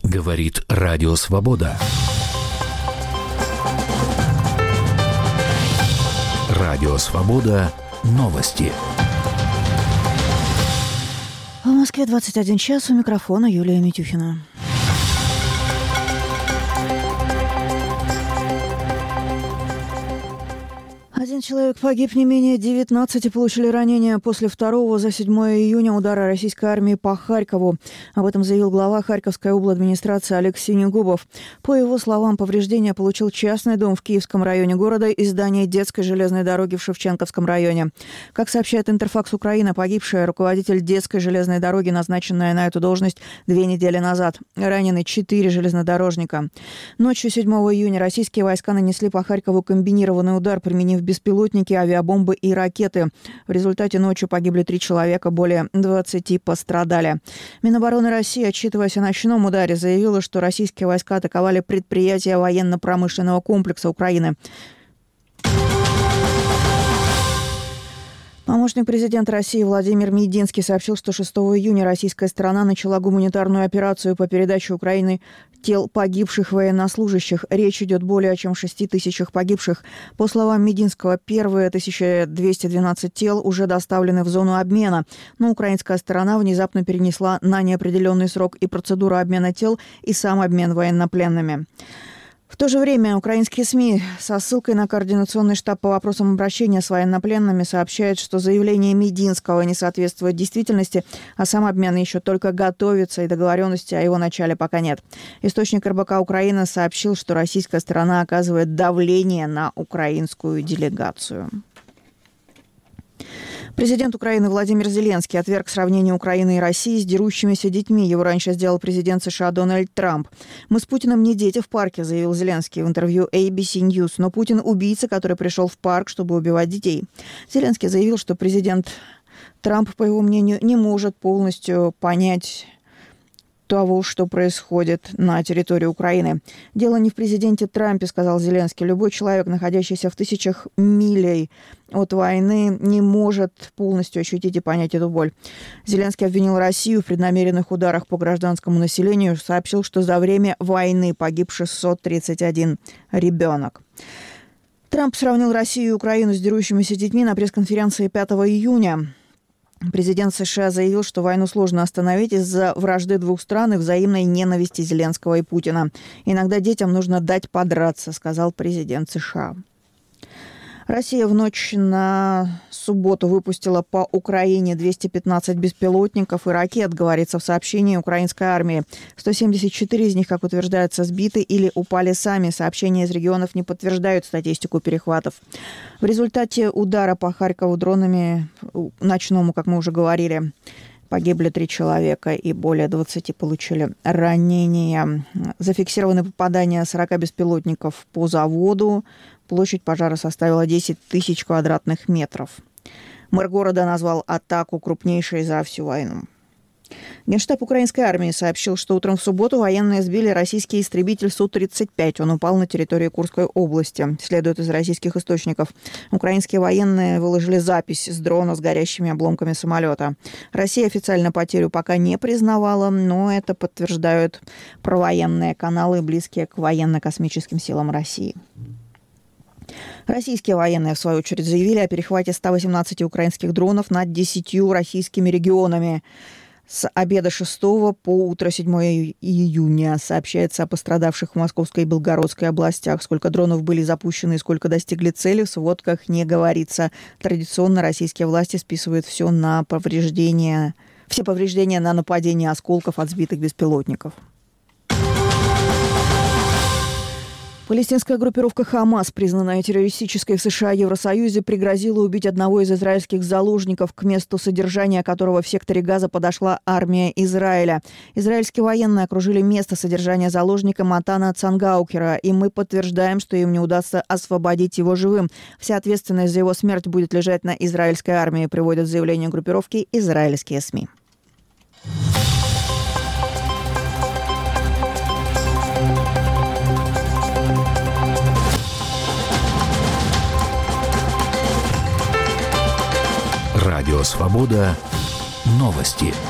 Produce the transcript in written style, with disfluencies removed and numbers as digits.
Говорит Радио Свобода. Радио Свобода. Новости. В Москве 21 час. У микрофона Юлия Митюхина. Один человек погиб, не менее 19 получили ранения после второго за 7 июня удара российской армии по Харькову. Об этом заявил глава Харьковской обладминистрации Олег Синегубов. По его словам, повреждения получил частный дом в Киевском районе города и здание детской железной дороги в Шевченковском районе. Как сообщает Интерфакс Украина, погибшая руководитель детской железной дороги, назначенная на эту должность 2 недели назад. Ранены 4 железнодорожника. Ночью 7 июня российские войска нанесли по Харькову комбинированный удар, применив беспилотники, авиабомбы и ракеты. В результате ночью погибли 3 человека, более 20 пострадали. Минобороны России, отчитываясь о ночном ударе, заявила, что российские войска атаковали предприятия военно-промышленного комплекса Украины. Помощник президента России Владимир Мединский сообщил, что 6 июня российская сторона начала гуманитарную операцию по передаче Украины тел погибших военнослужащих. Речь идет более чем 6 тысячах погибших. По словам Мединского, первые 1212 тел уже доставлены в зону обмена. Но украинская сторона внезапно перенесла на неопределенный срок и процедуру обмена тел, и сам обмен военнопленными. В то же время украинские СМИ со ссылкой на координационный штаб по вопросам обращения с военнопленными сообщают, что заявление Мединского не соответствует действительности, а сам обмен еще только готовится, и договоренности о его начале пока нет. Источник РБК Украины сообщил, что российская сторона оказывает давление на украинскую делегацию. Президент Украины Владимир Зеленский отверг сравнение Украины и России с дерущимися детьми. Его раньше сделал президент США Дональд Трамп. «Мы с Путиным не дети в парке», заявил Зеленский в интервью ABC News. «Но Путин – убийца, который пришел в парк, чтобы убивать детей». Зеленский заявил, что президент Трамп, по его мнению, не может полностью понять того, что происходит на территории Украины. «Дело не в президенте Трампе», сказал Зеленский. «Любой человек, находящийся в тысячах милей от войны, не может полностью ощутить и понять эту боль». Зеленский обвинил Россию в преднамеренных ударах по гражданскому населению, сообщил, что за время войны погиб 631 ребенок. Трамп сравнил Россию и Украину с дерущимися детьми на пресс-конференции 5 июня. Президент США заявил, что войну сложно остановить из-за вражды двух стран и взаимной ненависти Зеленского и Путина. «Иногда детям нужно дать подраться», сказал президент США. Россия в ночь на субботу выпустила по Украине 215 беспилотников и ракет, говорится в сообщении украинской армии. 174 из них, как утверждается, сбиты или упали сами. Сообщения из регионов не подтверждают статистику перехватов. В результате удара по Харькову дронами ночному, как мы уже говорили, погибли 3 человека и более 20 получили ранения. Зафиксированы попадания 40 беспилотников по заводу. Площадь пожара составила 10 тысяч квадратных метров. Мэр города назвал атаку крупнейшей за всю войну. Генштаб украинской армии сообщил, что утром в субботу военные сбили российский истребитель Су-35. Он упал на территории Курской области, следует из российских источников. Украинские военные выложили запись с дрона с горящими обломками самолета. Россия официально потерю пока не признавала, но это подтверждают провоенные каналы, близкие к военно-космическим силам России. Российские военные, в свою очередь, заявили о перехвате 118 украинских дронов над 10 российскими регионами. С обеда 6 по утро 7 июня сообщается о пострадавших в Московской и Белгородской областях. Сколько дронов были запущены и сколько достигли цели, в сводках не говорится. Традиционно российские власти списывают все повреждения на нападение осколков от сбитых беспилотников. Палестинская группировка «Хамас», признанная террористической в США и Евросоюзе, пригрозила убить одного из израильских заложников, к месту содержания которого в секторе Газа подошла армия Израиля. Израильские военные окружили место содержания заложника Матана Цангаукера, и мы подтверждаем, что им не удастся освободить его живым. Вся ответственность за его смерть будет лежать на израильской армии, приводят в заявление группировки израильские СМИ. Радио Свобода. Новости.